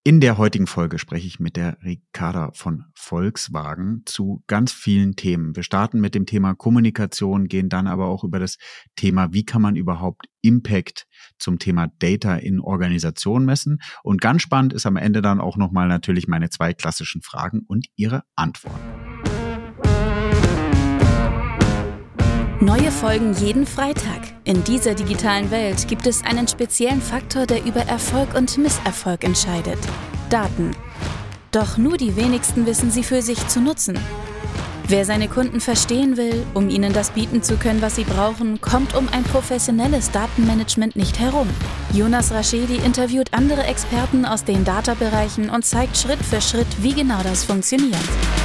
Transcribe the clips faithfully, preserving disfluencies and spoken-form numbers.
In der heutigen Folge spreche ich mit der Ricarda von Volkswagen zu ganz vielen Themen. Wir starten mit dem Thema Kommunikation, gehen dann aber auch über das Thema, wie kann man überhaupt Impact zum Thema Data in Organisationen messen. Und ganz spannend ist am Ende dann auch nochmal natürlich meine zwei klassischen Fragen und ihre Antworten. Neue Folgen jeden Freitag. In dieser digitalen Welt gibt es einen speziellen Faktor, der über Erfolg und Misserfolg entscheidet: Daten. Doch nur die wenigsten wissen sie für sich zu nutzen. Wer seine Kunden verstehen will, um ihnen das bieten zu können, was sie brauchen, kommt um ein professionelles Datenmanagement nicht herum. Jonas Raschedi interviewt andere Experten aus den Data-Bereichen und zeigt Schritt für Schritt, wie genau das funktioniert.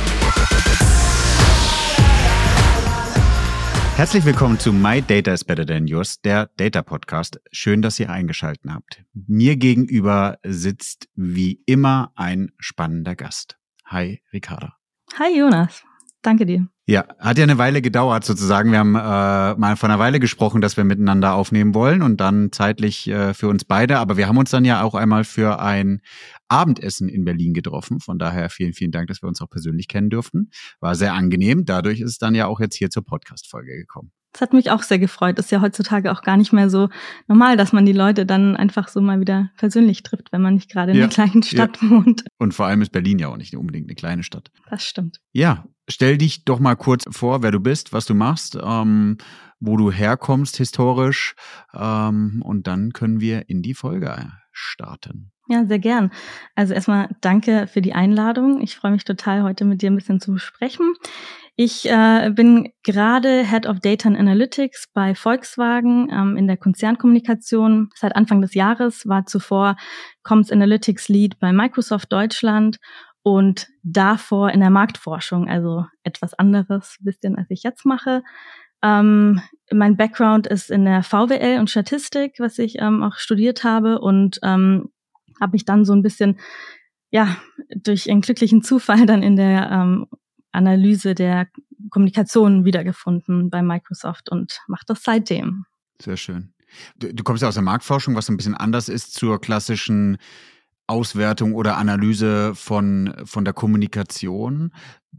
Herzlich willkommen zu My Data is Better Than Yours, der Data-Podcast. Schön, dass ihr eingeschaltet habt. Mir gegenüber sitzt wie immer ein spannender Gast. Hi, Ricarda. Hi, Jonas. Danke dir. Ja, hat ja eine Weile gedauert sozusagen. Wir haben äh, mal vor einer Weile gesprochen, dass wir miteinander aufnehmen wollen und dann zeitlich äh, für uns beide. Aber wir haben uns dann ja auch einmal für ein Abendessen in Berlin getroffen. Von daher vielen, vielen Dank, dass wir uns auch persönlich kennen durften. War sehr angenehm. Dadurch ist es dann ja auch jetzt hier zur Podcast-Folge gekommen. Das hat mich auch sehr gefreut. Ist ja heutzutage auch gar nicht mehr so normal, dass man die Leute dann einfach so mal wieder persönlich trifft, wenn man nicht gerade in ja, der gleichen Stadt ja. wohnt. Und vor allem ist Berlin ja auch nicht unbedingt eine kleine Stadt. Das stimmt. Ja, stell dich doch mal kurz vor, wer du bist, was du machst, ähm, wo du herkommst historisch, ähm, und dann können wir in die Folge starten. Ja, sehr gern. Also erstmal danke für die Einladung. Ich freue mich total, heute mit dir ein bisschen zu sprechen. Ich äh, bin gerade Head of Data and Analytics bei Volkswagen ähm, in der Konzernkommunikation seit Anfang des Jahres, war zuvor Comms Analytics Lead bei Microsoft Deutschland und davor in der Marktforschung, also etwas anderes bisschen, als ich jetzt mache. Ähm, mein Background ist in der V W L und Statistik, was ich ähm, auch studiert habe, und ähm, habe mich dann so ein bisschen, ja, durch einen glücklichen Zufall dann in der ähm, Analyse der Kommunikation wiedergefunden bei Microsoft und mache das seitdem. Sehr schön. Du, du kommst ja aus der Marktforschung, was ein bisschen anders ist zur klassischen Auswertung oder Analyse von, von der Kommunikation.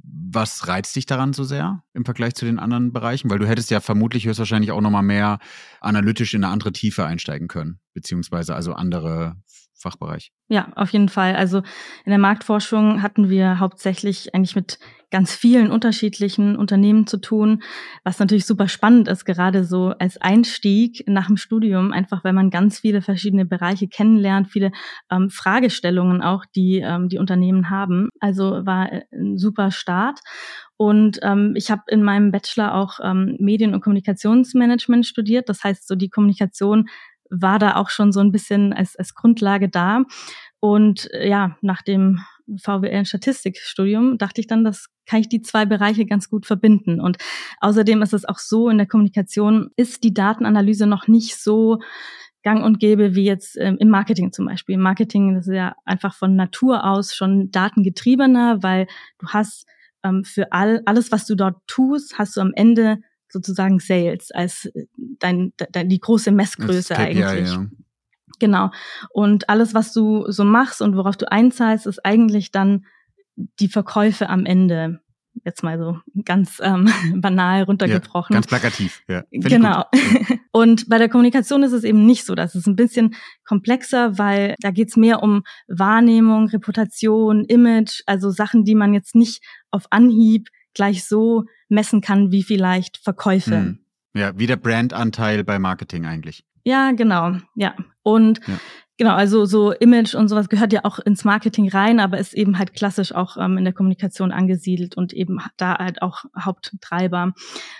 Was reizt dich daran so sehr im Vergleich zu den anderen Bereichen? Weil du hättest ja vermutlich höchstwahrscheinlich auch nochmal mehr analytisch in eine andere Tiefe einsteigen können, beziehungsweise also andere Fachbereich. Ja, auf jeden Fall. Also in der Marktforschung hatten wir hauptsächlich eigentlich mit ganz vielen unterschiedlichen Unternehmen zu tun, was natürlich super spannend ist, gerade so als Einstieg nach dem Studium, einfach weil man ganz viele verschiedene Bereiche kennenlernt, viele ähm, Fragestellungen auch, die ähm, die Unternehmen haben. Also war ein super Start. Und ähm, ich habe in meinem Bachelor auch ähm, Medien- und Kommunikationsmanagement studiert. Das heißt, so die Kommunikation war da auch schon so ein bisschen als, als Grundlage da. Und ja, nach dem V W L-Statistikstudium dachte ich dann, das kann ich die zwei Bereiche ganz gut verbinden. Und außerdem ist es auch so, in der Kommunikation ist die Datenanalyse noch nicht so gang und gäbe wie jetzt ähm, im Marketing zum Beispiel. Im Marketing, das ist ja einfach von Natur aus schon datengetriebener, weil du hast ähm, für all, alles, was du dort tust, hast du am Ende sozusagen Sales als dein, dein die große Messgröße K P I, eigentlich. ja. Genau. Und alles, was du so machst und worauf du einzahlst, ist eigentlich dann die Verkäufe am Ende. Jetzt mal so ganz ähm, banal runtergebrochen. Ja, ganz plakativ. Ja. Genau. Und bei der Kommunikation ist es eben nicht so. Das ist ein bisschen komplexer, weil da geht's mehr um Wahrnehmung, Reputation, Image, also Sachen, die man jetzt nicht auf Anhieb gleich so messen kann, wie vielleicht Verkäufe. Hm. Ja, wie der Brandanteil bei Marketing eigentlich. Ja, genau. Ja. Und ja. Genau, also so Image und sowas gehört ja auch ins Marketing rein, aber ist eben halt klassisch auch ähm, in der Kommunikation angesiedelt und eben da halt auch Haupttreiber.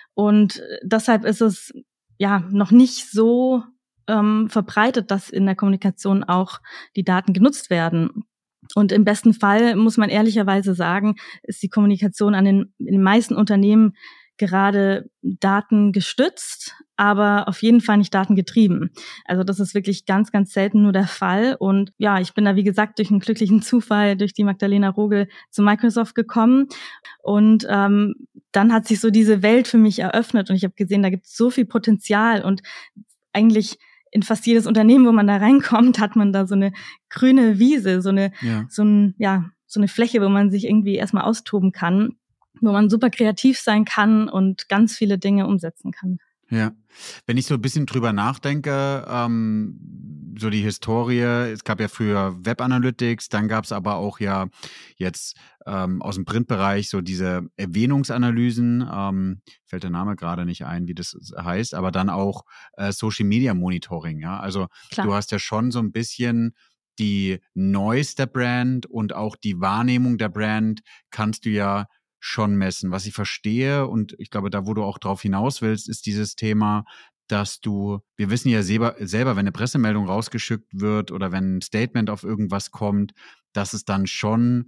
Und deshalb ist es ja noch nicht so ähm, verbreitet, dass in der Kommunikation auch die Daten genutzt werden. Und im besten Fall, muss man ehrlicherweise sagen, ist die Kommunikation an den, in den meisten Unternehmen gerade datengestützt, aber auf jeden Fall nicht datengetrieben. Also das ist wirklich ganz, ganz selten nur der Fall. Und ja, ich bin da, wie gesagt, durch einen glücklichen Zufall, durch die Magdalena Rogel zu Microsoft gekommen. Und ähm, dann hat sich so diese Welt für mich eröffnet und ich habe gesehen, da gibt es so viel Potenzial und eigentlich in fast jedes Unternehmen, wo man da reinkommt, hat man da so eine grüne Wiese, so eine, ja. so ein, ja, so eine Fläche, wo man sich irgendwie erstmal austoben kann, wo man super kreativ sein kann und ganz viele Dinge umsetzen kann. Ja, wenn ich so ein bisschen drüber nachdenke, ähm, so die Historie, es gab ja früher Web Analytics, dann gab es aber auch ja jetzt ähm, aus dem Printbereich so diese Erwähnungsanalysen, ähm, fällt der Name gerade nicht ein, wie das heißt, aber dann auch äh, Social Media Monitoring, ja, also Klar. Du hast ja schon so ein bisschen die Noise der Brand und auch die Wahrnehmung der Brand kannst du ja schon messen. Was ich verstehe und ich glaube, da wo du auch drauf hinaus willst, ist dieses Thema, dass du, wir wissen ja selber, selber, wenn eine Pressemeldung rausgeschickt wird oder wenn ein Statement auf irgendwas kommt, dass es dann schon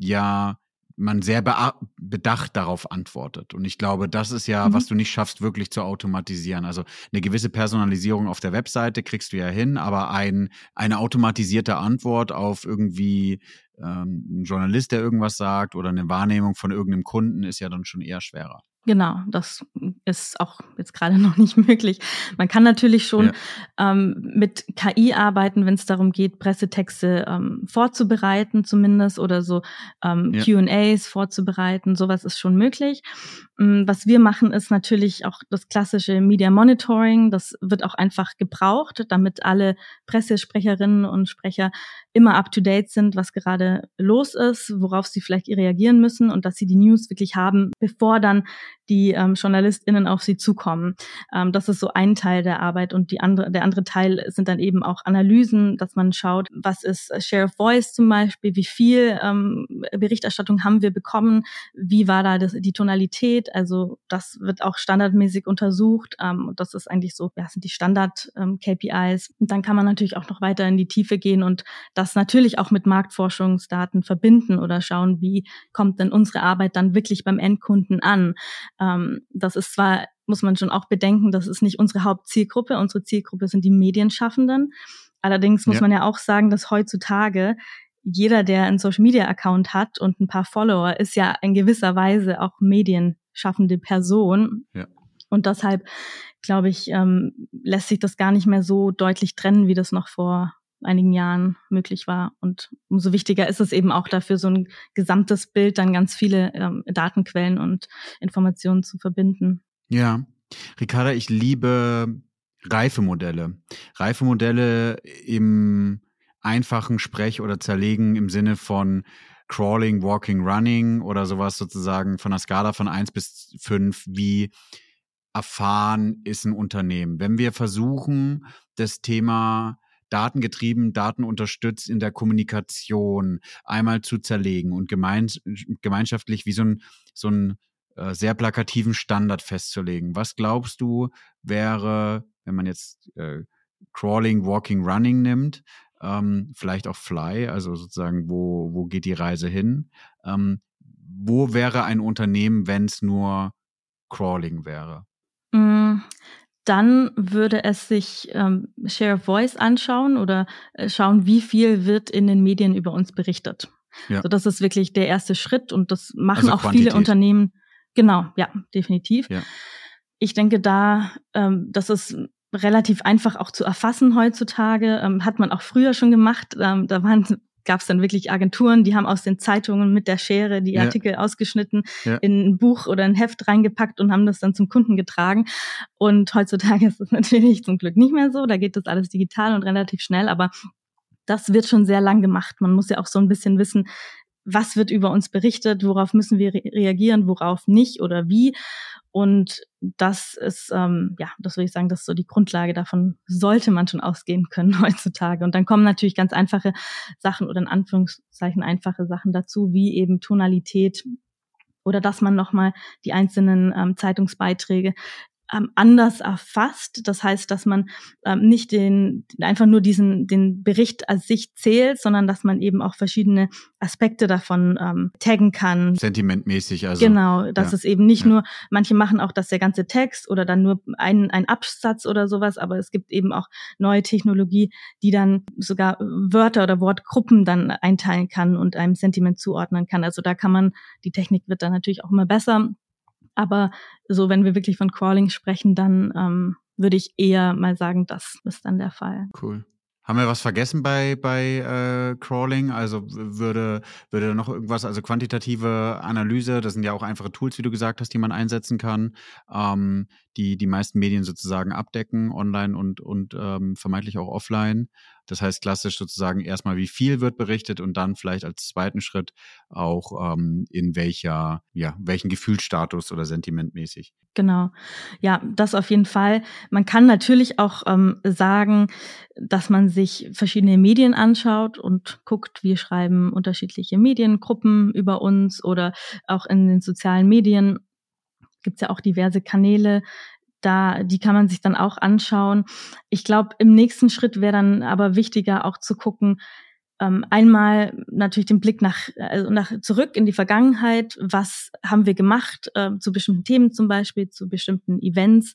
ja man sehr bedacht darauf antwortet. Und ich glaube, das ist ja, mhm. was du nicht schaffst, wirklich zu automatisieren. Also eine gewisse Personalisierung auf der Webseite kriegst du ja hin, aber ein, eine automatisierte Antwort auf irgendwie ähm, einen Journalist, der irgendwas sagt oder eine Wahrnehmung von irgendeinem Kunden ist ja dann schon eher schwerer. Genau, das ist auch jetzt gerade noch nicht möglich. Man kann natürlich schon ja. ähm, mit K I arbeiten, wenn es darum geht, Pressetexte ähm, vorzubereiten zumindest oder so ähm, ja. Q and A's vorzubereiten. Sowas ist schon möglich. Ähm, was wir machen, ist natürlich auch das klassische Media Monitoring. Das wird auch einfach gebraucht, damit alle Pressesprecherinnen und Sprecher immer up-to-date sind, was gerade los ist, worauf sie vielleicht reagieren müssen und dass sie die News wirklich haben, bevor dann die ähm, JournalistInnen auf sie zukommen. Ähm, das ist so ein Teil der Arbeit und die andere, der andere Teil sind dann eben auch Analysen, dass man schaut, was ist Share of Voice zum Beispiel, wie viel ähm, Berichterstattung haben wir bekommen, wie war da das, die Tonalität, also das wird auch standardmäßig untersucht ähm, und das ist eigentlich so, ja, sind die Standard-K P Is. Und dann kann man natürlich auch noch weiter in die Tiefe gehen und das natürlich auch mit Marktforschungsdaten verbinden oder schauen, wie kommt denn unsere Arbeit dann wirklich beim Endkunden an. Ähm, das ist zwar, muss man schon auch bedenken, das ist nicht unsere Hauptzielgruppe. Unsere Zielgruppe sind die Medienschaffenden. Allerdings muss ja. man ja auch sagen, dass heutzutage jeder, der einen Social-Media-Account hat und ein paar Follower, ist ja in gewisser Weise auch medienschaffende Person. Ja. Und deshalb, glaube ich, ähm, lässt sich das gar nicht mehr so deutlich trennen, wie das noch vor einigen Jahren möglich war. Und umso wichtiger ist es eben auch dafür, so ein gesamtes Bild, dann ganz viele ähm, Datenquellen und Informationen zu verbinden. Ja, Ricarda, ich liebe Reifemodelle. Reifemodelle im einfachen Sprech oder Zerlegen im Sinne von Crawling, Walking, Running oder sowas sozusagen von einer Skala von eins bis fünf, wie erfahren ist ein Unternehmen. Wenn wir versuchen, das Thema datengetrieben, datenunterstützt in der Kommunikation einmal zu zerlegen und gemeins- gemeinschaftlich wie so ein, so ein äh, sehr plakativen Standard festzulegen. Was glaubst du, wäre, wenn man jetzt äh, Crawling, Walking, Running nimmt, ähm, vielleicht auch Fly, also sozusagen, wo, wo geht die Reise hin? Ähm, wo wäre ein Unternehmen, wenn es nur Crawling wäre? Mm. Dann würde es sich ähm, Share of Voice anschauen oder äh, schauen, wie viel wird in den Medien über uns berichtet. Ja. Also das ist wirklich der erste Schritt und das machen also auch Quantität. Viele Unternehmen. Genau, ja, definitiv. Ja. Ich denke da, ähm, das ist relativ einfach auch zu erfassen heutzutage. Ähm, hat man auch früher schon gemacht. Ähm, da waren gab es dann wirklich Agenturen, die haben aus den Zeitungen mit der Schere die Artikel ja. ausgeschnitten, ja. in ein Buch oder ein Heft reingepackt und haben das dann zum Kunden getragen. Und heutzutage ist das natürlich zum Glück nicht mehr so. Da geht das alles digital und relativ schnell. Aber das wird schon sehr lang gemacht. Man muss ja auch so ein bisschen wissen, was wird über uns berichtet, worauf müssen wir re- reagieren, worauf nicht oder wie. Und das ist, ähm, ja, das würde ich sagen, das ist so die Grundlage. Davon sollte man schon ausgehen können heutzutage. Und dann kommen natürlich ganz einfache Sachen oder in Anführungszeichen einfache Sachen dazu, wie eben Tonalität oder dass man nochmal die einzelnen ähm, Zeitungsbeiträge ähm, anders erfasst. Das heißt, dass man ähm, nicht den einfach nur diesen den Bericht als sich zählt, sondern dass man eben auch verschiedene Aspekte davon ähm, taggen kann. Sentimentmäßig also. Genau, dass ja. es eben nicht ja. nur, manche machen auch das der ganze Text oder dann nur ein, ein Absatz oder sowas, aber es gibt eben auch neue Technologie, die dann sogar Wörter oder Wortgruppen dann einteilen kann und einem Sentiment zuordnen kann. Also da kann man, die Technik wird dann natürlich auch immer besser. Aber so, wenn wir wirklich von Crawling sprechen, dann ähm, würde ich eher mal sagen, das ist dann der Fall. Cool. Haben wir was vergessen bei, bei äh, Crawling? Also würde, würde da noch irgendwas, also quantitative Analyse, das sind ja auch einfache Tools, wie du gesagt hast, die man einsetzen kann, ähm, die die meisten Medien sozusagen abdecken, online und, und ähm, vermeintlich auch offline. Das heißt klassisch sozusagen erstmal, wie viel wird berichtet und dann vielleicht als zweiten Schritt auch ähm, in welcher, ja, welchen Gefühlsstatus oder sentimentmäßig. Genau. Ja, das auf jeden Fall. Man kann natürlich auch ähm, sagen, dass man sich verschiedene Medien anschaut und guckt, wir schreiben unterschiedliche Mediengruppen über uns oder auch in den sozialen Medien gibt's ja auch diverse Kanäle. Da, die kann man sich dann auch anschauen. Ich glaube, im nächsten Schritt wäre dann aber wichtiger auch zu gucken, ähm, einmal natürlich den Blick nach, also nach zurück in die Vergangenheit. Was haben wir gemacht äh, zu bestimmten Themen zum Beispiel, zu bestimmten Events?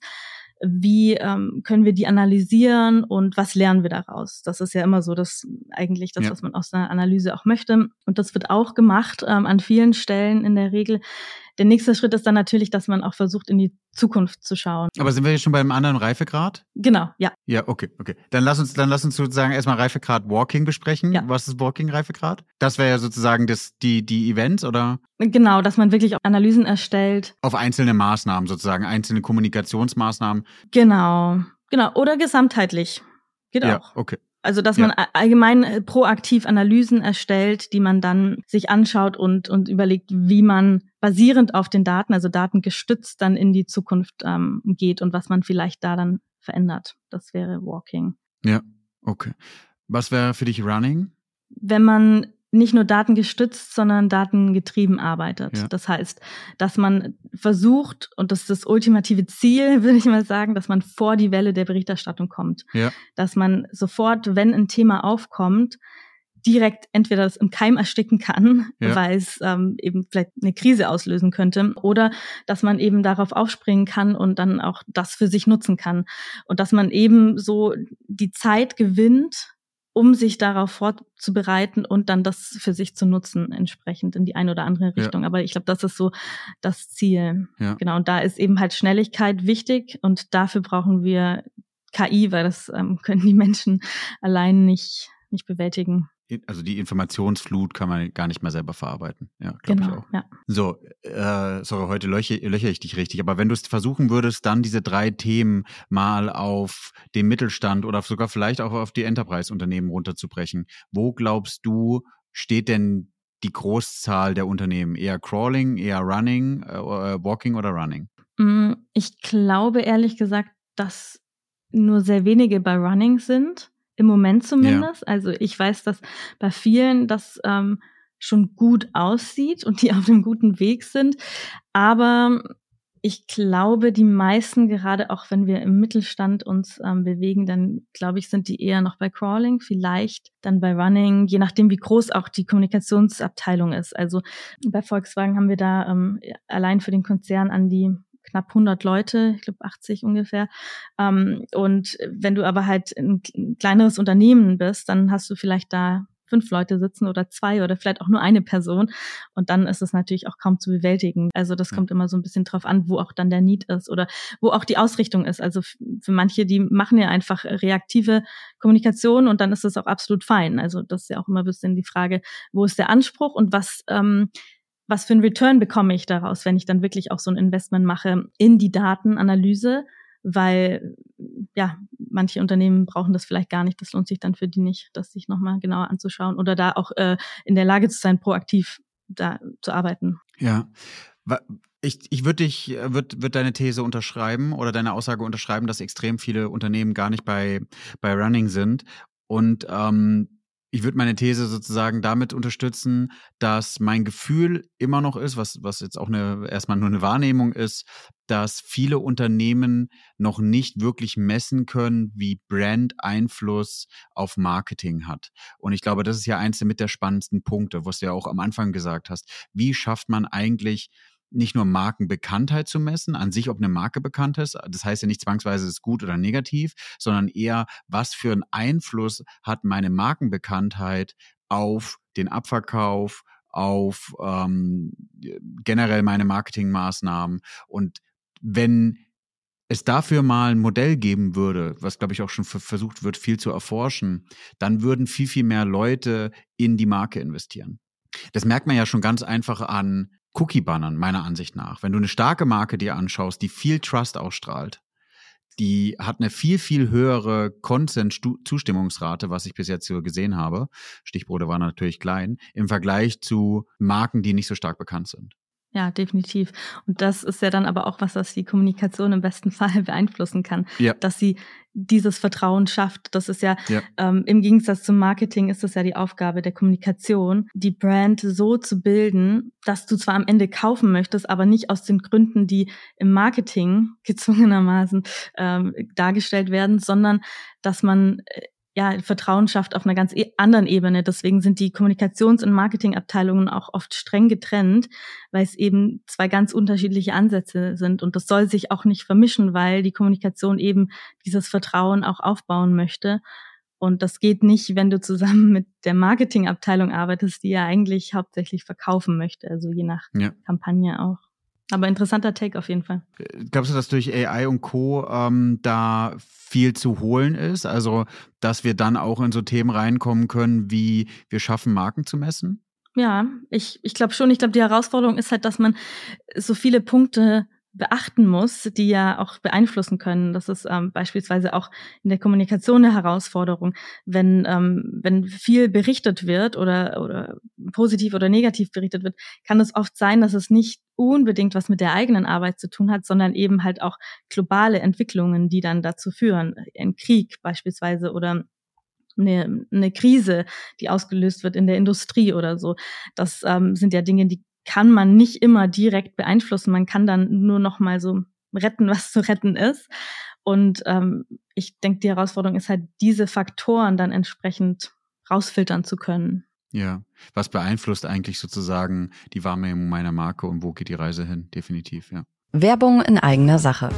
Wie ähm, können wir die analysieren und was lernen wir daraus? Das ist ja immer so, das eigentlich das, ja. was man aus einer Analyse auch möchte. Und das wird auch gemacht ähm, an vielen Stellen in der Regel. Der nächste Schritt ist dann natürlich, dass man auch versucht, in die Zukunft zu schauen. Aber sind wir jetzt schon beim anderen Reifegrad? Genau, ja. Ja, okay, okay. Dann lass uns, dann lass uns sozusagen erstmal Reifegrad Walking besprechen. Ja. Was ist Walking-Reifegrad? Das wäre ja sozusagen das, die, die Events, oder? Genau, dass man wirklich auch Analysen erstellt. Auf einzelne Maßnahmen sozusagen, einzelne Kommunikationsmaßnahmen. Genau, genau. Oder gesamtheitlich. Geht ja, auch. Okay. Also, dass man ja. allgemein proaktiv Analysen erstellt, die man dann sich anschaut und, und überlegt, wie man basierend auf den Daten, also datengestützt, dann in die Zukunft ähm, geht und was man vielleicht da dann verändert. Das wäre Walking. Ja, okay. Was wäre für dich Running? Wenn man nicht nur datengestützt, sondern datengetrieben arbeitet. Ja. Das heißt, dass man versucht, und das ist das ultimative Ziel, würde ich mal sagen, dass man vor die Welle der Berichterstattung kommt. Ja. Dass man sofort, wenn ein Thema aufkommt, direkt entweder das im Keim ersticken kann, ja. weil es ähm, eben vielleicht eine Krise auslösen könnte, oder dass man eben darauf aufspringen kann und dann auch das für sich nutzen kann. Und dass man eben so die Zeit gewinnt, um sich darauf vorzubereiten und dann das für sich zu nutzen, entsprechend in die eine oder andere Richtung. Ja. Aber ich glaube, das ist so das Ziel. Ja. Genau. Und da ist eben halt Schnelligkeit wichtig und dafür brauchen wir K I, weil das ähm, können die Menschen allein nicht, nicht bewältigen. Also die Informationsflut kann man gar nicht mehr selber verarbeiten. Ja, glaube genau, ich auch. Ja. So, äh, sorry, heute löche, löche ich dich richtig. Aber wenn du es versuchen würdest, dann diese drei Themen mal auf den Mittelstand oder sogar vielleicht auch auf die Enterprise-Unternehmen runterzubrechen, wo glaubst du, steht denn die Großzahl der Unternehmen? Eher Crawling, eher Running, äh, Walking oder Running? Ich glaube ehrlich gesagt, dass nur sehr wenige bei Running sind. Im Moment zumindest. Ja. Also ich weiß, dass bei vielen das ähm, schon gut aussieht und die auf einem guten Weg sind. Aber ich glaube, die meisten, gerade auch wenn wir im Mittelstand uns ähm, bewegen, dann glaube ich, sind die eher noch bei Crawling, vielleicht dann bei Running, je nachdem, wie groß auch die Kommunikationsabteilung ist. Also bei Volkswagen haben wir da ähm, allein für den Konzern an die knapp hundert Leute, ich glaube achtzig ungefähr. Ähm, und wenn du aber halt ein kleineres Unternehmen bist, dann hast du vielleicht da fünf Leute sitzen oder zwei oder vielleicht auch nur eine Person. Und dann ist es natürlich auch kaum zu bewältigen. Also das kommt immer so ein bisschen drauf an, wo auch dann der Need ist oder wo auch die Ausrichtung ist. Also für manche, die machen ja einfach reaktive Kommunikation und dann ist es auch absolut fein. Also das ist ja auch immer ein bisschen die Frage, wo ist der Anspruch und was ähm, was für einen Return bekomme ich daraus, wenn ich dann wirklich auch so ein Investment mache in die Datenanalyse, weil ja, manche Unternehmen brauchen das vielleicht gar nicht, das lohnt sich dann für die nicht, das sich nochmal genauer anzuschauen oder da auch äh, in der Lage zu sein, proaktiv da zu arbeiten. Ja, ich, ich würde dich, würde würd deine These unterschreiben oder deine Aussage unterschreiben, dass extrem viele Unternehmen gar nicht bei, bei Running sind und ähm, ich würde meine These sozusagen damit unterstützen, dass mein Gefühl immer noch ist, was, was jetzt auch eine, erstmal nur eine Wahrnehmung ist, dass viele Unternehmen noch nicht wirklich messen können, wie Brand Einfluss auf Marketing hat. Und ich glaube, das ist ja eins mit der spannendsten Punkte, was du ja auch am Anfang gesagt hast. Wie schafft man eigentlich nicht nur Markenbekanntheit zu messen, an sich, ob eine Marke bekannt ist, das heißt ja nicht zwangsweise, es ist gut oder negativ, sondern eher, was für einen Einfluss hat meine Markenbekanntheit auf den Abverkauf, auf ähm, generell meine Marketingmaßnahmen. Und wenn es dafür mal ein Modell geben würde, was, glaube ich, auch schon versucht wird, viel zu erforschen, dann würden viel, viel mehr Leute in die Marke investieren. Das merkt man ja schon ganz einfach an Cookie-Bannern, meiner Ansicht nach. Wenn du eine starke Marke dir anschaust, die viel Trust ausstrahlt, die hat eine viel, viel höhere Consent-Zustimmungsrate, was ich bis jetzt so gesehen habe. Stichprobe war natürlich klein, im Vergleich zu Marken, die nicht so stark bekannt sind. Ja, definitiv. Und das ist ja dann aber auch was, was die Kommunikation im besten Fall beeinflussen kann, ja. Dass sie dieses Vertrauen schafft. Das ist ja, ja. Ähm, im Gegensatz zum Marketing ist das ja die Aufgabe der Kommunikation, die Brand so zu bilden, dass du zwar am Ende kaufen möchtest, aber nicht aus den Gründen, die im Marketing gezwungenermaßen ähm, dargestellt werden, sondern dass man äh, ja, Vertrauen schafft auf einer ganz e- anderen Ebene. Deswegen sind die Kommunikations- und Marketingabteilungen auch oft streng getrennt, weil es eben zwei ganz unterschiedliche Ansätze sind. Und das soll sich auch nicht vermischen, weil die Kommunikation eben dieses Vertrauen auch aufbauen möchte. Und das geht nicht, wenn du zusammen mit der Marketingabteilung arbeitest, die ja eigentlich hauptsächlich verkaufen möchte, also je nach ja. Kampagne auch. Aber interessanter Take auf jeden Fall. Glaubst du, dass durch A I und Co. Ähm, da viel zu holen ist? Also, dass wir dann auch in so Themen reinkommen können, wie wir schaffen, Marken zu messen? Ja, ich, ich glaube schon. Ich glaube, die Herausforderung ist halt, dass man so viele Punkte beachten muss, die ja auch beeinflussen können. Das ist ähm, beispielsweise auch in der Kommunikation eine Herausforderung. Wenn ähm, wenn viel berichtet wird oder oder positiv oder negativ berichtet wird, kann es oft sein, dass es nicht unbedingt was mit der eigenen Arbeit zu tun hat, sondern eben halt auch globale Entwicklungen, die dann dazu führen. Ein Krieg beispielsweise oder eine, eine Krise, die ausgelöst wird in der Industrie oder so. Das ähm, sind ja Dinge, die kann man nicht immer direkt beeinflussen. Man kann dann nur noch mal so retten, was zu retten ist. Und ähm, ich denke, die Herausforderung ist halt, diese Faktoren dann entsprechend rausfiltern zu können. Ja, was beeinflusst eigentlich sozusagen die Wahrnehmung meiner Marke und wo geht die Reise hin? Definitiv, ja. Werbung in eigener Sache.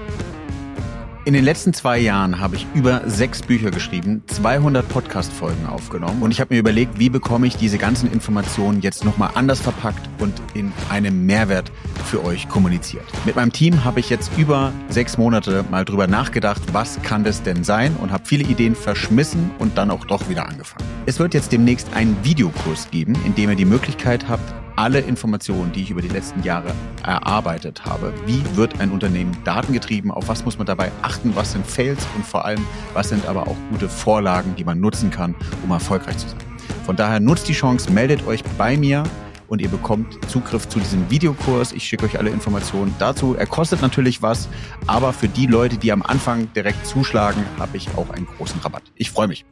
In den letzten zwei Jahren habe ich über sechs Bücher geschrieben, zweihundert Podcast-Folgen aufgenommen und ich habe mir überlegt, wie bekomme ich diese ganzen Informationen jetzt nochmal anders verpackt und in einem Mehrwert für euch kommuniziert. Mit meinem Team habe ich jetzt über sechs Monate mal drüber nachgedacht, was kann das denn sein und habe viele Ideen verschmissen und dann auch doch wieder angefangen. Es wird jetzt demnächst einen Videokurs geben, in dem ihr die Möglichkeit habt, alle Informationen, die ich über die letzten Jahre erarbeitet habe. Wie wird ein Unternehmen datengetrieben? Auf was muss man dabei achten? Was sind Fails? Und vor allem, was sind aber auch gute Vorlagen, die man nutzen kann, um erfolgreich zu sein? Von daher nutzt die Chance, meldet euch bei mir und ihr bekommt Zugriff zu diesem Videokurs. Ich schicke euch alle Informationen dazu. Er kostet natürlich was, aber für die Leute, die am Anfang direkt zuschlagen, habe ich auch einen großen Rabatt. Ich freue mich.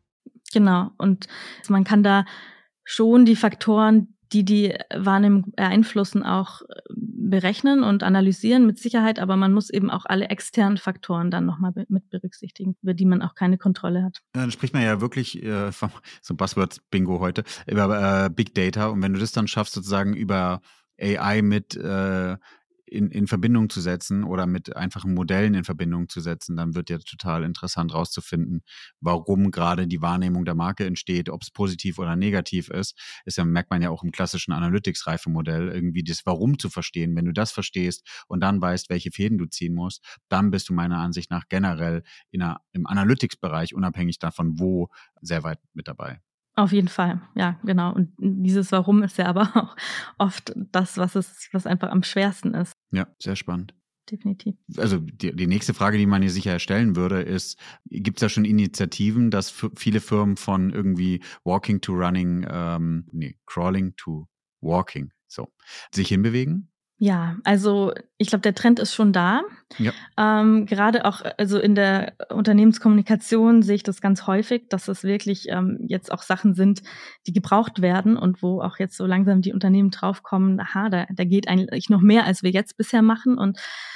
Genau. Und man kann da schon die Faktoren, die die Wahrnehmung beeinflussen, auch berechnen und analysieren mit Sicherheit, aber man muss eben auch alle externen Faktoren dann nochmal mit berücksichtigen, über die man auch keine Kontrolle hat. Ja, dann spricht man ja wirklich, äh, so ein Buzzword-Bingo heute, über äh, Big Data und wenn du das dann schaffst, sozusagen über A I mit äh, in, in Verbindung zu setzen oder mit einfachen Modellen in Verbindung zu setzen, dann wird ja total interessant rauszufinden, warum gerade die Wahrnehmung der Marke entsteht, ob es positiv oder negativ ist. Das ja, merkt man ja auch im klassischen Analytics-Reifemodell, irgendwie das Warum zu verstehen. Wenn du das verstehst und dann weißt, welche Fäden du ziehen musst, dann bist du meiner Ansicht nach generell in einer, im Analytics-Bereich, unabhängig davon, wo, sehr weit mit dabei. Auf jeden Fall, ja, genau. Und dieses Warum ist ja aber auch oft das, was es, was einfach am schwersten ist. Ja, sehr spannend. Definitiv. Also die, die nächste Frage, die man hier sicher stellen würde, ist, gibt es da schon Initiativen, dass f- viele Firmen von irgendwie Walking to Running, ähm, nee, Crawling to Walking, so, sich hinbewegen? Ja, also ich glaube, der Trend ist schon da. Ja. Ähm, gerade auch also in der Unternehmenskommunikation sehe ich das ganz häufig, dass es wirklich ähm, jetzt auch Sachen sind, die gebraucht werden und wo auch jetzt so langsam die Unternehmen draufkommen, aha, da, da geht eigentlich noch mehr, als wir jetzt bisher machen. Und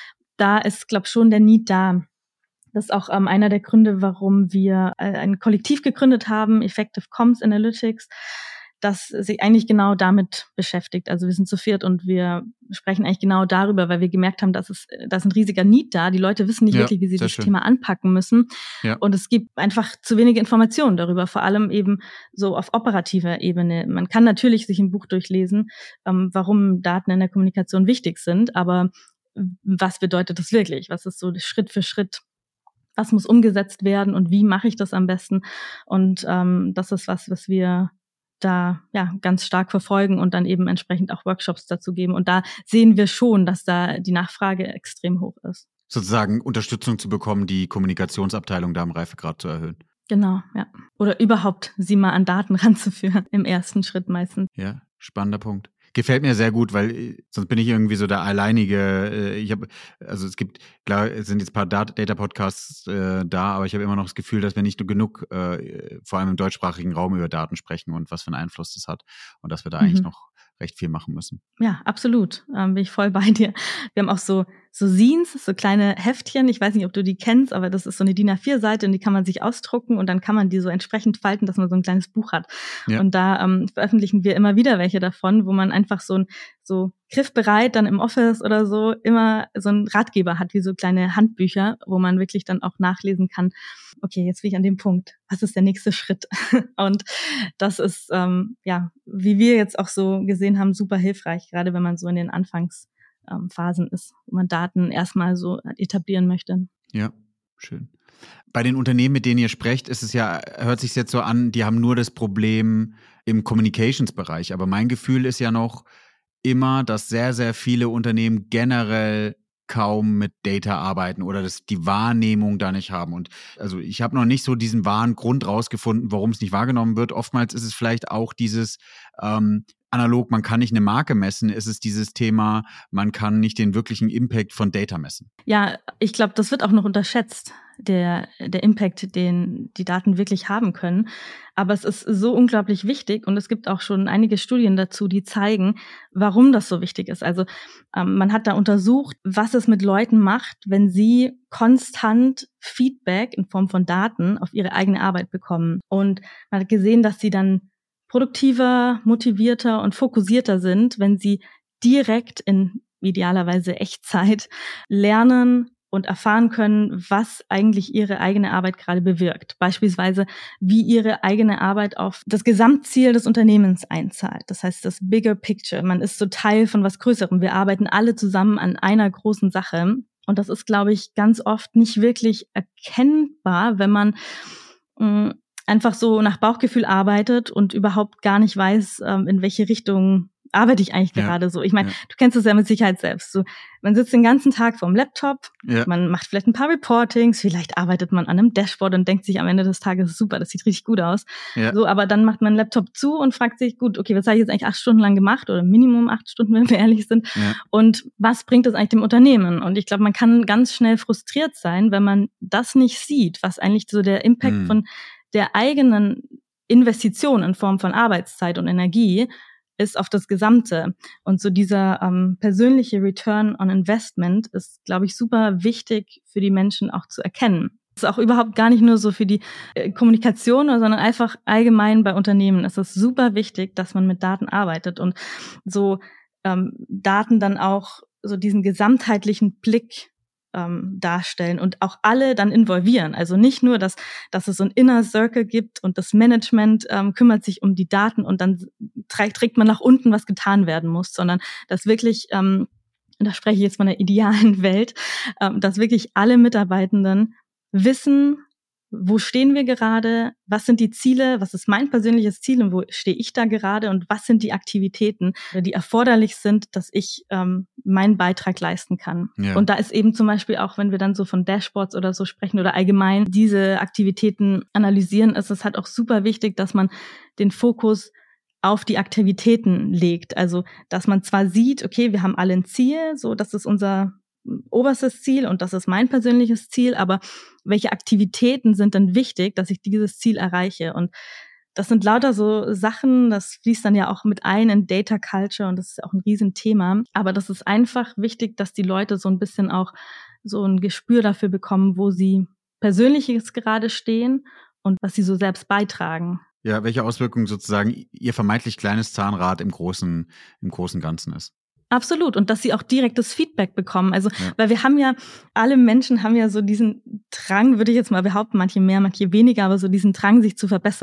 da ist, glaube ich, schon der Need da. Das ist auch ähm, einer der Gründe, warum wir äh, ein Kollektiv gegründet haben, Effective Comms Analytics, das sich eigentlich genau damit beschäftigt. Also wir sind zu viert und wir sprechen eigentlich genau darüber, weil wir gemerkt haben, dass es, da ist ein riesiger Need da. Die Leute wissen nicht ja, wirklich, wie sie das schön. Thema anpacken müssen. Ja. Und es gibt einfach zu wenige Informationen darüber, vor allem eben so auf operativer Ebene. Man kann natürlich sich ein Buch durchlesen, ähm, warum Daten in der Kommunikation wichtig sind, aber was bedeutet das wirklich? Was ist so Schritt für Schritt? Was muss umgesetzt werden und wie mache ich das am besten? Und ähm, das ist was, was wir da ja ganz stark verfolgen und dann eben entsprechend auch Workshops dazu geben. Und da sehen wir schon, dass da die Nachfrage extrem hoch ist. Sozusagen Unterstützung zu bekommen, die Kommunikationsabteilung da im Reifegrad zu erhöhen. Genau, ja. Oder überhaupt sie mal an Daten ranzuführen, im ersten Schritt meistens. Ja, spannender Punkt. Gefällt mir sehr gut, weil sonst bin ich irgendwie so der alleinige, ich habe, also es gibt, klar, es sind jetzt ein paar Data-Podcasts äh, da, aber ich habe immer noch das Gefühl, dass wir nicht nur genug, äh, vor allem im deutschsprachigen Raum über Daten sprechen und was für einen Einfluss das hat und dass wir da mhm. eigentlich noch recht viel machen müssen. Ja, absolut. Ähm, bin ich voll bei dir. Wir haben auch so so Zines, so kleine Heftchen. Ich weiß nicht, ob du die kennst, aber das ist so eine D I N A vier Seite und die kann man sich ausdrucken und dann kann man die so entsprechend falten, dass man so ein kleines Buch hat. Ja. Und da ähm, veröffentlichen wir immer wieder welche davon, wo man einfach so ein so griffbereit dann im Office oder so immer so einen Ratgeber hat, wie so kleine Handbücher, wo man wirklich dann auch nachlesen kann, okay, jetzt bin ich an dem Punkt, was ist der nächste Schritt? Und das ist, ähm, ja, wie wir jetzt auch so gesehen haben, super hilfreich, gerade wenn man so in den Anfangsphasen ist, wo man Daten erstmal so etablieren möchte. Ja, schön. Bei den Unternehmen, mit denen ihr sprecht, ist es ja, hört sich jetzt so an, die haben nur das Problem im Communications-Bereich, aber mein Gefühl ist ja noch immer, dass sehr, sehr viele Unternehmen generell kaum mit Data arbeiten oder das, die Wahrnehmung da nicht haben. Und also ich habe noch nicht so diesen wahren Grund rausgefunden, warum es nicht wahrgenommen wird. Oftmals ist es vielleicht auch dieses ähm, analog, man kann nicht eine Marke messen, ist es dieses Thema, man kann nicht den wirklichen Impact von Data messen. Ja, ich glaube, das wird auch noch unterschätzt, der der Impact, den die Daten wirklich haben können. Aber es ist so unglaublich wichtig und es gibt auch schon einige Studien dazu, die zeigen, warum das so wichtig ist. Also ähm, man hat da untersucht, was es mit Leuten macht, wenn sie konstant Feedback in Form von Daten auf ihre eigene Arbeit bekommen. Und man hat gesehen, dass sie dann produktiver, motivierter und fokussierter sind, wenn sie direkt in idealerweise Echtzeit lernen und erfahren können, was eigentlich ihre eigene Arbeit gerade bewirkt. Beispielsweise, wie ihre eigene Arbeit auf das Gesamtziel des Unternehmens einzahlt. Das heißt, das Bigger Picture. Man ist so Teil von was Größerem. Wir arbeiten alle zusammen an einer großen Sache. Und das ist, glaube ich, ganz oft nicht wirklich erkennbar, wenn man mh, einfach so nach Bauchgefühl arbeitet und überhaupt gar nicht weiß, ähm, in welche Richtung arbeite ich eigentlich ja, gerade so. Ich meine, ja. du kennst das ja mit Sicherheit selbst. So, man sitzt den ganzen Tag vorm Laptop, ja. man macht vielleicht ein paar Reportings, vielleicht arbeitet man an einem Dashboard und denkt sich am Ende des Tages, super, das sieht richtig gut aus. Ja. So, aber dann macht man den Laptop zu und fragt sich, gut, okay, was habe ich jetzt eigentlich acht Stunden lang gemacht oder Minimum acht Stunden, wenn wir ehrlich sind. Ja. Und was bringt das eigentlich dem Unternehmen? Und ich glaube, man kann ganz schnell frustriert sein, wenn man das nicht sieht, was eigentlich so der Impact mhm. von der eigenen Investition in Form von Arbeitszeit und Energie ist auf das Gesamte. Und so dieser ähm, persönliche Return on Investment ist, glaube ich, super wichtig für die Menschen auch zu erkennen. Das ist auch überhaupt gar nicht nur so für die äh, Kommunikation, sondern einfach allgemein bei Unternehmen. Es ist super wichtig, dass man mit Daten arbeitet und so ähm, Daten dann auch so diesen gesamtheitlichen Blick ähm, darstellen und auch alle dann involvieren. Also nicht nur, dass, dass es so ein Inner Circle gibt und das Management ähm, kümmert sich um die Daten und dann trägt, trägt man nach unten, was getan werden muss, sondern dass wirklich, ähm, da spreche ich jetzt von der idealen Welt, ähm, dass wirklich alle Mitarbeitenden wissen, wo stehen wir gerade, was sind die Ziele, was ist mein persönliches Ziel und wo stehe ich da gerade und was sind die Aktivitäten, die erforderlich sind, dass ich ähm, meinen Beitrag leisten kann. Ja. Und da ist eben zum Beispiel auch, wenn wir dann so von Dashboards oder so sprechen oder allgemein diese Aktivitäten analysieren, ist es halt auch super wichtig, dass man den Fokus auf die Aktivitäten legt. Also, dass man zwar sieht, okay, wir haben alle ein Ziel, so das ist unser oberstes Ziel und das ist mein persönliches Ziel, aber welche Aktivitäten sind denn wichtig, dass ich dieses Ziel erreiche? Und das sind lauter so Sachen, das fließt dann ja auch mit ein in Data Culture und das ist auch ein Riesenthema. Aber das ist einfach wichtig, dass die Leute so ein bisschen auch so ein Gespür dafür bekommen, wo sie Persönliches gerade stehen und was sie so selbst beitragen. Ja, welche Auswirkungen sozusagen ihr vermeintlich kleines Zahnrad im großen, im großen Ganzen ist. Absolut. Und dass sie auch direktes Feedback bekommen. Also, ja. weil wir haben ja, alle Menschen haben ja so diesen Drang, würde ich jetzt mal behaupten, manche mehr, manche weniger, aber so diesen Drang, sich zu verbessern.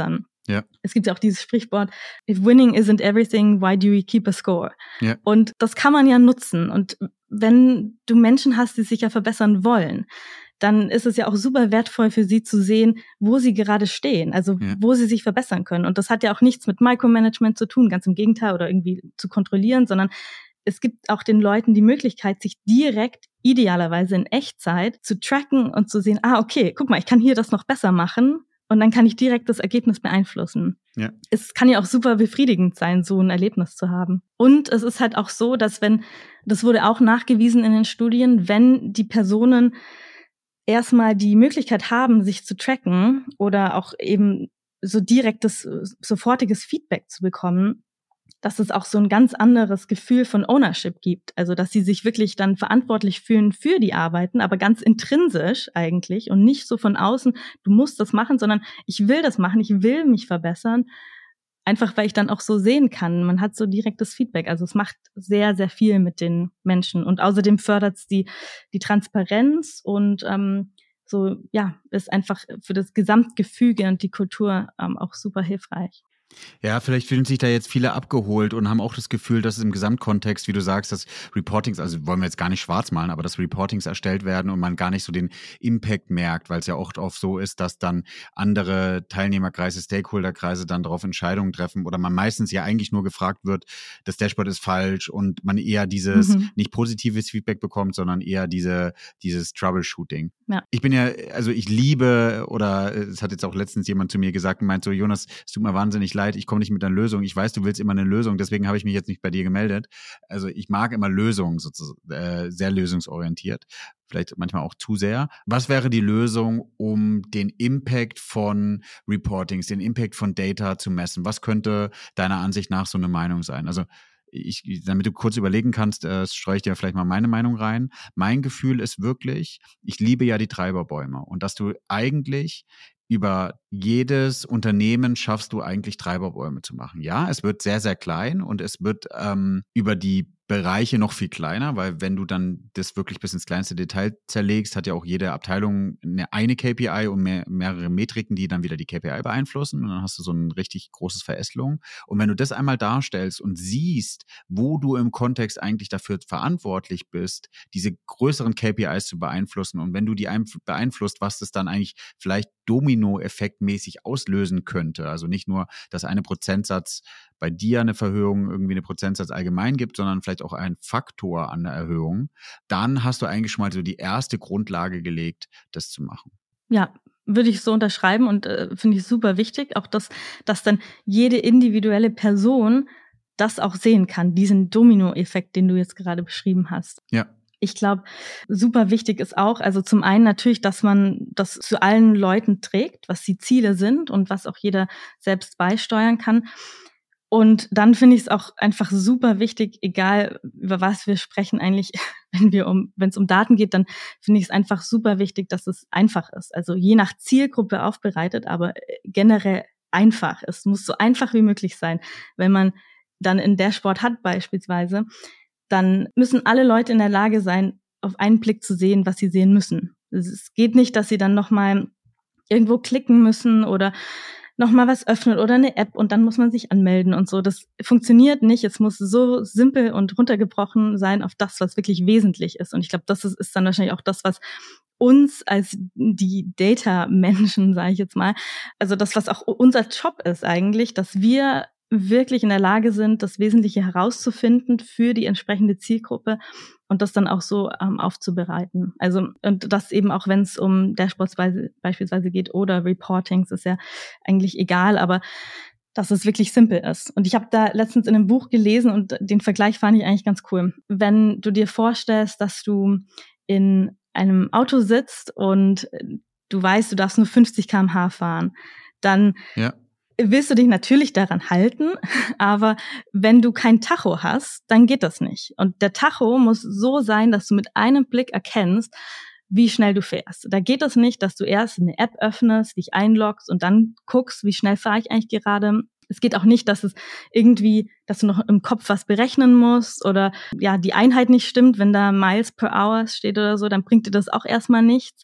Ja. Es gibt ja auch dieses Sprichwort, if winning isn't everything, why do we keep a score? Ja. Und das kann man ja nutzen. Und wenn du Menschen hast, die sich ja verbessern wollen, dann ist es ja auch super wertvoll für sie zu sehen, wo sie gerade stehen, also ja. wo sie sich verbessern können. Und das hat ja auch nichts mit Micromanagement zu tun, ganz im Gegenteil, oder irgendwie zu kontrollieren, sondern es gibt auch den Leuten die Möglichkeit, sich direkt, idealerweise in Echtzeit, zu tracken und zu sehen, ah, okay, guck mal, ich kann hier das noch besser machen. Und dann kann ich direkt das Ergebnis beeinflussen. Ja. Es kann ja auch super befriedigend sein, so ein Erlebnis zu haben. Und es ist halt auch so, dass wenn, das wurde auch nachgewiesen in den Studien, wenn die Personen erstmal die Möglichkeit haben, sich zu tracken oder auch eben so direktes, sofortiges Feedback zu bekommen, dass es auch so ein ganz anderes Gefühl von Ownership gibt. Also, dass sie sich wirklich dann verantwortlich fühlen für die Arbeiten, aber ganz intrinsisch eigentlich und nicht so von außen, du musst das machen, sondern ich will das machen, ich will mich verbessern. Einfach, weil ich dann auch so sehen kann. Man hat so direktes Feedback. Also es macht sehr, sehr viel mit den Menschen. Und außerdem fördert es die, die Transparenz und ähm, so, ja, ist einfach für das Gesamtgefüge und die Kultur ähm, auch super hilfreich. Ja, vielleicht fühlen sich da jetzt viele abgeholt und haben auch das Gefühl, dass es im Gesamtkontext, wie du sagst, dass Reportings, also wollen wir jetzt gar nicht schwarz malen, aber dass Reportings erstellt werden und man gar nicht so den Impact merkt, weil es ja auch oft so ist, dass dann andere Teilnehmerkreise, Stakeholderkreise dann darauf Entscheidungen treffen oder man meistens ja eigentlich nur gefragt wird, das Dashboard ist falsch und man eher dieses mhm. nicht positives Feedback bekommt, sondern eher diese dieses Troubleshooting. Ja. Ich bin ja, also ich liebe, oder es hat jetzt auch letztens jemand zu mir gesagt und meint so, Jonas, es tut mir wahnsinnig leid, ich komme nicht mit einer Lösung. Ich weiß, du willst immer eine Lösung, deswegen habe ich mich jetzt nicht bei dir gemeldet. Also ich mag immer Lösungen, sozusagen, äh, sehr lösungsorientiert. Vielleicht manchmal auch zu sehr. Was wäre die Lösung, um den Impact von Reportings, den Impact von Data zu messen? Was könnte deiner Ansicht nach so eine Meinung sein? Also Ich, damit du kurz überlegen kannst, äh, streue ich dir vielleicht mal meine Meinung rein. Mein Gefühl ist wirklich, ich liebe ja die Treiberbäume und dass du eigentlich über jedes Unternehmen schaffst du eigentlich Treiberbäume zu machen. Ja, es wird sehr, sehr klein und es wird ähm, über die Bereiche noch viel kleiner, weil wenn du dann das wirklich bis ins kleinste Detail zerlegst, hat ja auch jede Abteilung eine, eine K P I und mehr, mehrere Metriken, die dann wieder die K P I beeinflussen und dann hast du so ein richtig großes Verästelung. Und wenn du das einmal darstellst und siehst, wo du im Kontext eigentlich dafür verantwortlich bist, diese größeren K P Is zu beeinflussen und wenn du die beeinflusst, was das dann eigentlich vielleicht Domino-Effekt-mäßig auslösen könnte, also nicht nur, dass eine Prozentsatz bei dir eine Verhöhung irgendwie eine Prozentsatz allgemein gibt, sondern vielleicht auch ein Faktor an der Erhöhung, dann hast du eigentlich schon mal so die erste Grundlage gelegt, das zu machen. Ja, würde ich so unterschreiben und äh, finde ich super wichtig, auch dass, dass dann jede individuelle Person das auch sehen kann, diesen Domino-Effekt, den du jetzt gerade beschrieben hast. Ja. Ich glaube, super wichtig ist auch, also zum einen natürlich, dass man das zu allen Leuten trägt, was die Ziele sind und was auch jeder selbst beisteuern kann. Und dann finde ich es auch einfach super wichtig, egal über was wir sprechen eigentlich, wenn wir um, wenn es um Daten geht, dann finde ich es einfach super wichtig, dass es einfach ist. Also je nach Zielgruppe aufbereitet, aber generell einfach. Es muss so einfach wie möglich sein. Wenn man dann ein Dashboard hat beispielsweise, dann müssen alle Leute in der Lage sein, auf einen Blick zu sehen, was sie sehen müssen. Es geht nicht, dass sie dann nochmal irgendwo klicken müssen oder nochmal was öffnen oder eine App und dann muss man sich anmelden und so. Das funktioniert nicht. Es muss so simpel und runtergebrochen sein auf das, was wirklich wesentlich ist. Und ich glaube, das ist, ist dann wahrscheinlich auch das, was uns als die Data-Menschen, sage ich jetzt mal, also das, was auch unser Job ist eigentlich, dass wir wirklich in der Lage sind, das Wesentliche herauszufinden für die entsprechende Zielgruppe und das dann auch so ähm, aufzubereiten. Also und das eben auch, wenn es um Dashboards beispielsweise geht oder Reportings, ist ja eigentlich egal, aber dass es wirklich simpel ist. Und ich habe da letztens in einem Buch gelesen und den Vergleich fand ich eigentlich ganz cool. Wenn du dir vorstellst, dass du in einem Auto sitzt und du weißt, du darfst nur fünfzig Kilometer pro Stunde fahren, dann ja. willst du dich natürlich daran halten, aber wenn du kein Tacho hast, dann geht das nicht. Und der Tacho muss so sein, dass du mit einem Blick erkennst, wie schnell du fährst. Da geht es nicht, dass du erst eine App öffnest, dich einloggst und dann guckst, wie schnell fahre ich eigentlich gerade. Es geht auch nicht, dass es irgendwie, dass du noch im Kopf was berechnen musst oder ja die Einheit nicht stimmt, wenn da Miles per Hour steht oder so, dann bringt dir das auch erstmal nichts.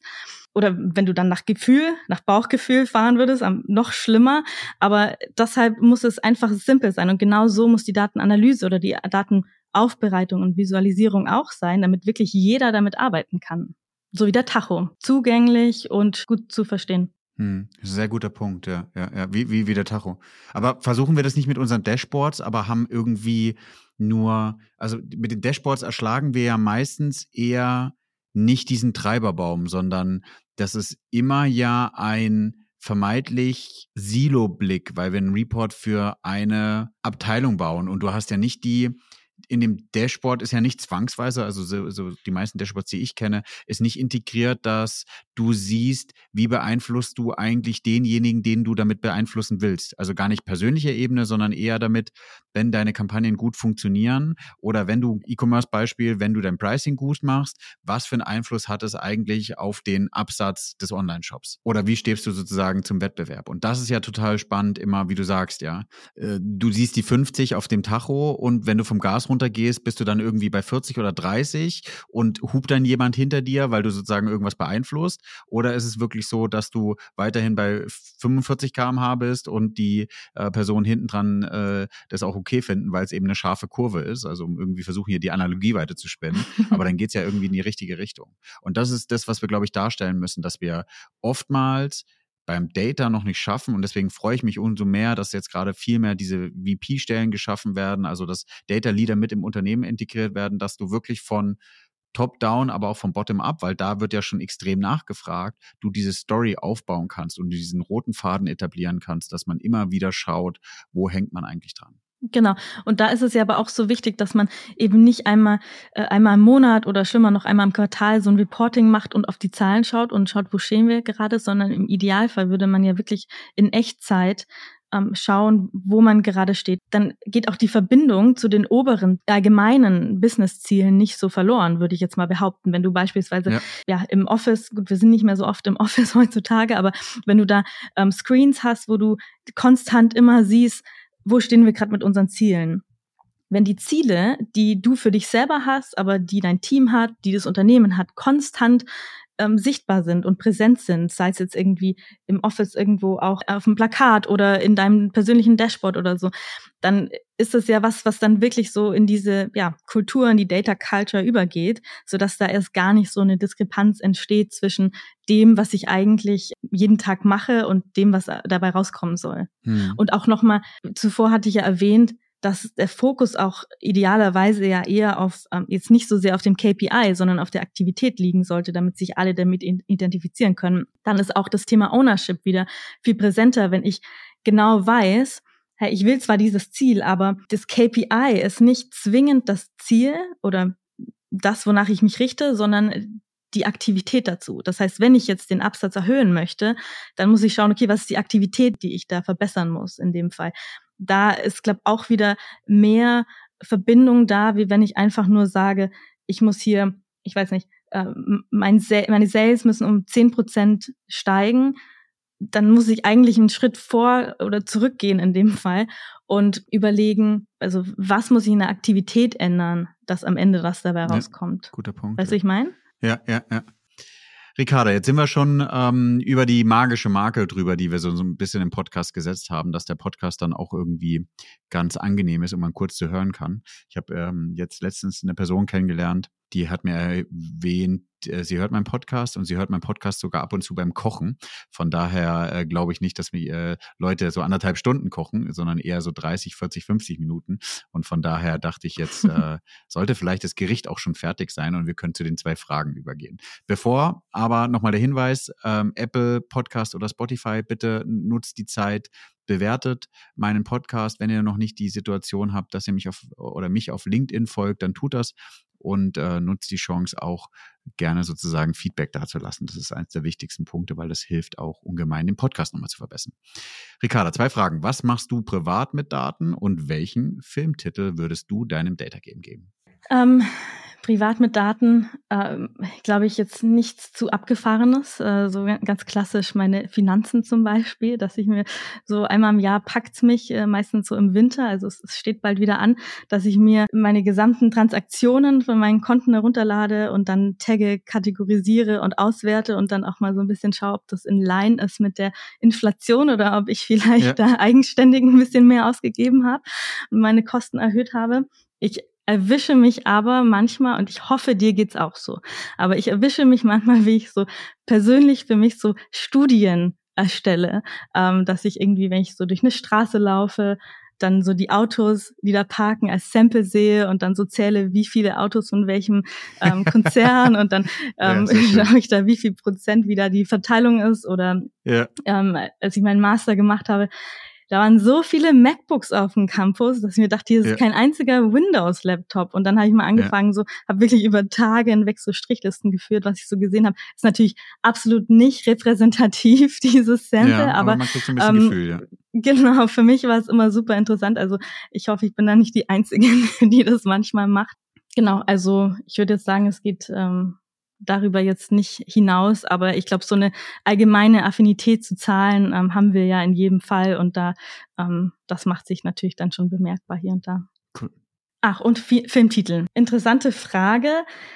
Oder wenn du dann nach Gefühl, nach Bauchgefühl fahren würdest, noch schlimmer. Aber deshalb muss es einfach simpel sein. Und genau so muss die Datenanalyse oder die Datenaufbereitung und Visualisierung auch sein, damit wirklich jeder damit arbeiten kann. So wie der Tacho. Zugänglich und gut zu verstehen. Hm, sehr guter Punkt, ja, ja, ja, wie, wie, wie der Tacho. Aber versuchen wir das nicht mit unseren Dashboards, aber haben irgendwie nur, also mit den Dashboards erschlagen wir ja meistens eher nicht diesen Treiberbaum, sondern das ist immer ja ein vermeintlich Silo-Blick, weil wir einen Report für eine Abteilung bauen und du hast ja nicht die, in dem Dashboard ist ja nicht zwangsweise, also so, so die meisten Dashboards, die ich kenne, ist nicht integriert, dass du siehst, wie beeinflusst du eigentlich denjenigen, den du damit beeinflussen willst. Also gar nicht persönlicher Ebene, sondern eher damit, wenn deine Kampagnen gut funktionieren oder wenn du, E-Commerce-Beispiel, wenn du dein Pricing gut machst, was für einen Einfluss hat es eigentlich auf den Absatz des Online-Shops? Oder wie stehst du sozusagen zum Wettbewerb? Und das ist ja total spannend immer, wie du sagst, ja. Du siehst die fünfzig auf dem Tacho und wenn du vom Gas runtergehst, bist du dann irgendwie bei vierzig oder dreißig und hupt dann jemand hinter dir, weil du sozusagen irgendwas beeinflusst? Oder ist es wirklich so, dass du weiterhin bei fünfundvierzig Kilometer pro Stunde bist und die äh, Personen hinten dran äh, das auch okay finden, weil es eben eine scharfe Kurve ist, also um irgendwie versuchen, hier die Analogie weiterzuspinnen, aber dann geht es ja irgendwie in die richtige Richtung. Und das ist das, was wir, glaube ich, darstellen müssen, dass wir oftmals beim Data noch nicht schaffen und deswegen freue ich mich umso mehr, dass jetzt gerade viel mehr diese V P-Stellen geschaffen werden, also dass Data-Leader mit im Unternehmen integriert werden, dass du wirklich von Top-down, aber auch von Bottom-up, weil da wird ja schon extrem nachgefragt, du diese Story aufbauen kannst und diesen roten Faden etablieren kannst, dass man immer wieder schaut, wo hängt man eigentlich dran. Genau. Und da ist es ja aber auch so wichtig, dass man eben nicht einmal äh, einmal im Monat oder schlimmer noch einmal im Quartal so ein Reporting macht und auf die Zahlen schaut und schaut, wo stehen wir gerade, sondern im Idealfall würde man ja wirklich in Echtzeit ähm, schauen, wo man gerade steht. Dann geht auch die Verbindung zu den oberen allgemeinen Business-Zielen nicht so verloren, würde ich jetzt mal behaupten. Wenn du beispielsweise ja, ja im Office, gut, wir sind nicht mehr so oft im Office heutzutage, aber wenn du da ähm, Screens hast, wo du konstant immer siehst, wo stehen wir gerade mit unseren Zielen? Wenn die Ziele, die du für dich selber hast, aber die dein Team hat, die das Unternehmen hat, konstant ähm, sichtbar sind und präsent sind, sei es jetzt irgendwie im Office irgendwo auch auf dem Plakat oder in deinem persönlichen Dashboard oder so, dann ist es ja was, was dann wirklich so in diese ja, Kultur, in die Data Culture übergeht, sodass da erst gar nicht so eine Diskrepanz entsteht zwischen dem, was ich eigentlich jeden Tag mache und dem, was dabei rauskommen soll. Hm. Und auch nochmal, zuvor hatte ich ja erwähnt, dass der Fokus auch idealerweise ja eher auf, ähm, jetzt nicht so sehr auf dem K P I, sondern auf der Aktivität liegen sollte, damit sich alle damit identifizieren können. Dann ist auch das Thema Ownership wieder viel präsenter, wenn ich genau weiß, hey, ich will zwar dieses Ziel, aber das K P I ist nicht zwingend das Ziel oder das, wonach ich mich richte, sondern die Aktivität dazu. Das heißt, wenn ich jetzt den Absatz erhöhen möchte, dann muss ich schauen, okay, was ist die Aktivität, die ich da verbessern muss in dem Fall. Da ist, glaube ich, auch wieder mehr Verbindung da, wie wenn ich einfach nur sage, ich muss hier, ich weiß nicht, äh, mein Sa- meine Sales müssen um zehn Prozent steigen. Dann muss ich eigentlich einen Schritt vor oder zurückgehen in dem Fall und überlegen, also was muss ich in der Aktivität ändern, dass am Ende was dabei rauskommt. Ja, guter Punkt. Weißt du, ja. ich meine? Ja, ja, ja. Ricarda, jetzt sind wir schon ähm, über die magische Marke drüber, die wir so, so ein bisschen im Podcast gesetzt haben, dass der Podcast dann auch irgendwie ganz angenehm ist und man kurz zu hören kann. Ich habe ähm, jetzt letztens eine Person kennengelernt, die hat mir erwähnt, äh, sie hört meinen Podcast und sie hört meinen Podcast sogar ab und zu beim Kochen. Von daher äh, glaube ich nicht, dass wir äh, Leute so anderthalb Stunden kochen, sondern eher so dreißig, vierzig, fünfzig Minuten. Und von daher dachte ich jetzt, äh, sollte vielleicht das Gericht auch schon fertig sein und wir können zu den zwei Fragen übergehen. Bevor aber nochmal der Hinweis, ähm, Apple Podcast oder Spotify, bitte nutzt die Zeit, bewertet meinen Podcast. Wenn ihr noch nicht die Situation habt, dass ihr mich auf oder mich auf LinkedIn folgt, dann tut das und äh, nutzt die Chance auch gerne sozusagen Feedback dazulassen. Das ist eines der wichtigsten Punkte, weil das hilft auch ungemein, den Podcast nochmal zu verbessern. Ricarda, zwei Fragen. Was machst du privat mit Daten und welchen Filmtitel würdest du deinem Data Game geben? Ähm, privat mit Daten, ähm, glaube ich, jetzt nichts zu Abgefahrenes. Äh, so ganz klassisch meine Finanzen zum Beispiel, dass ich mir so einmal im Jahr packt's mich, äh, meistens so im Winter, also es, es steht bald wieder an, dass ich mir meine gesamten Transaktionen von meinen Konten herunterlade und dann tagge, kategorisiere und auswerte und dann auch mal so ein bisschen schaue, ob das in Line ist mit der Inflation oder ob ich vielleicht ja. da eigenständig ein bisschen mehr ausgegeben habe und meine Kosten erhöht habe. Ich erwische mich aber manchmal, und ich hoffe, dir geht's auch so, aber ich erwische mich manchmal, wie ich so persönlich für mich so Studien erstelle, ähm, dass ich irgendwie, wenn ich so durch eine Straße laufe, dann so die Autos, die da parken, als Sample sehe und dann so zähle, wie viele Autos von welchem ähm, Konzern und dann ähm, ja, schaue ich da, wie viel Prozent wieder die Verteilung ist oder ja. ähm, als ich meinen Master gemacht habe, da waren so viele MacBooks auf dem Campus, dass ich mir dachte, hier ist ja. kein einziger Windows-Laptop. Und dann habe ich mal angefangen, ja. so habe wirklich über Tage hinweg so Strichlisten geführt, was ich so gesehen habe. Ist natürlich absolut nicht repräsentativ, dieses Sample, ja, aber, aber man kriegt so ein bisschen ähm, Gefühl, ja. Genau, für mich war es immer super interessant. Also ich hoffe, ich bin da nicht die Einzige, die das manchmal macht. Genau, also ich würde jetzt sagen, es geht ähm, darüber jetzt nicht hinaus, aber ich glaube, so eine allgemeine Affinität zu Zahlen ähm, haben wir ja in jedem Fall und da ähm, das macht sich natürlich dann schon bemerkbar hier und da. Cool. Ach, und Fi- Filmtitel. Interessante Frage.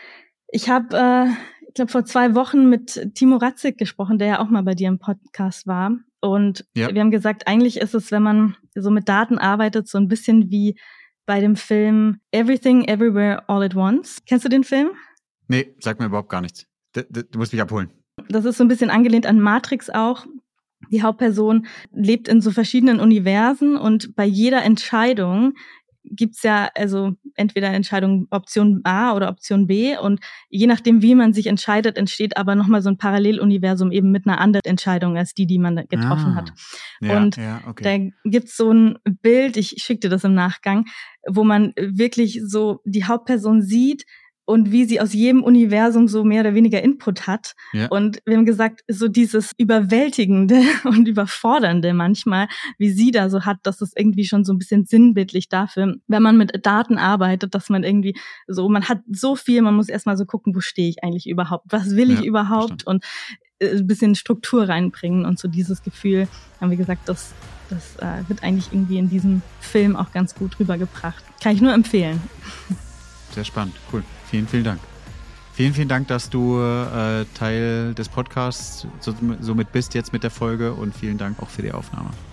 Ich habe, äh, ich glaube, vor zwei Wochen mit Timo Ratzig gesprochen, der ja auch mal bei dir im Podcast war. Und ja. wir haben gesagt, eigentlich ist es, wenn man so mit Daten arbeitet, so ein bisschen wie bei dem Film Everything, Everywhere, All at Once. Kennst du den Film? Nee, sag mir überhaupt gar nichts. Du, du, du musst mich abholen. Das ist so ein bisschen angelehnt an Matrix auch. Die Hauptperson lebt in so verschiedenen Universen und bei jeder Entscheidung gibt's ja also entweder Entscheidung Option A oder Option B und je nachdem, wie man sich entscheidet, entsteht aber nochmal so ein Paralleluniversum eben mit einer anderen Entscheidung als die, die man getroffen ah, hat. Ja, und ja, okay. Da gibt's so ein Bild, ich schick dir das im Nachgang, wo man wirklich so die Hauptperson sieht, und wie sie aus jedem Universum so mehr oder weniger Input hat. Ja. Und wir haben gesagt, so dieses Überwältigende und Überfordernde manchmal, wie sie da so hat, das ist irgendwie schon so ein bisschen sinnbildlich dafür, wenn man mit Daten arbeitet, dass man irgendwie so, man hat so viel, man muss erstmal so gucken, wo stehe ich eigentlich überhaupt, was will ich ja, überhaupt verstanden. Und ein bisschen Struktur reinbringen und so dieses Gefühl, haben wir gesagt, das, das äh, wird eigentlich irgendwie in diesem Film auch ganz gut rübergebracht. Kann ich nur empfehlen. Sehr spannend, cool. Vielen, vielen Dank. Vielen, vielen Dank, dass du äh, Teil des Podcasts so, somit bist jetzt mit der Folge und vielen Dank auch für die Aufnahme.